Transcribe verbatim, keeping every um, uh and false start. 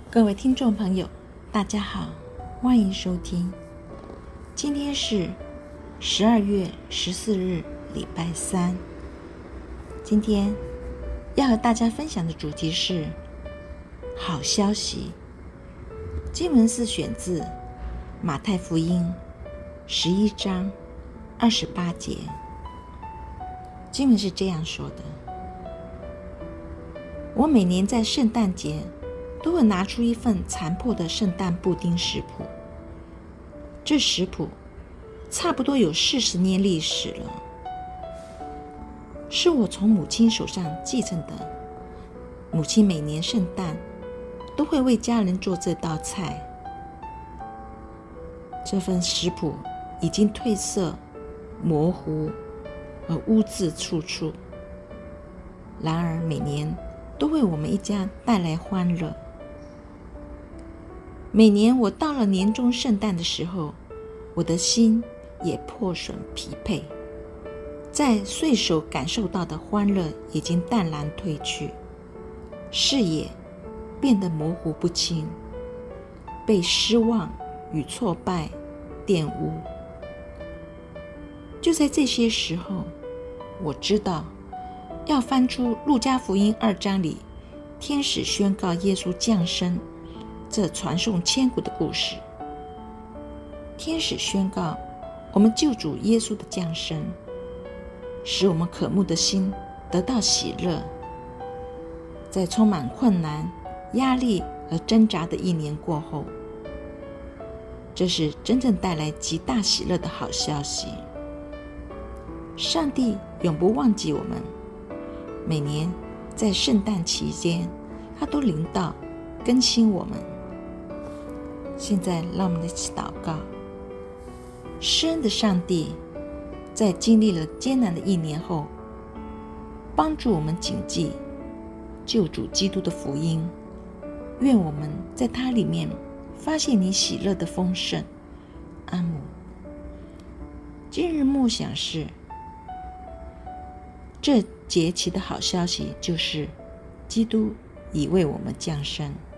各位听众朋友，大家好，欢迎收听。今天是十二月十四日，礼拜三。今天要和大家分享的主题是好消息。经文是选自马太福音十一章二十八节。经文是这样说的：我每年在圣诞节都会拿出一份残破的圣诞布丁食谱，这食谱差不多有四十年历史了，是我从母亲手上继承的。母亲每年圣诞都会为家人做这道菜。这份食谱已经褪色、模糊和污渍处处，然而每年都为我们一家带来欢乐。每年我到了年终圣诞的时候，我的心也破损疲惫，在岁首感受到的欢乐已经淡然褪去，视野变得模糊不清，被失望与挫败玷污。就在这些时候，我知道要翻出路加福音二章里天使宣告耶稣降生这传颂千古的故事。天使宣告我们救主耶稣的降生，使我们渴慕的心得到喜乐。在充满困难、压力和挣扎的一年过后，这是真正带来极大喜乐的好消息。上帝永不忘记我们，每年在圣诞期间，他都临到更新我们。现在让我们一起祷告。施恩的上帝，在经历了艰难的一年后，帮助我们谨记救主基督的福音，愿我们在他里面发现你喜乐的丰盛。阿们。今日默想是，这节期的好消息就是基督已为我们降生。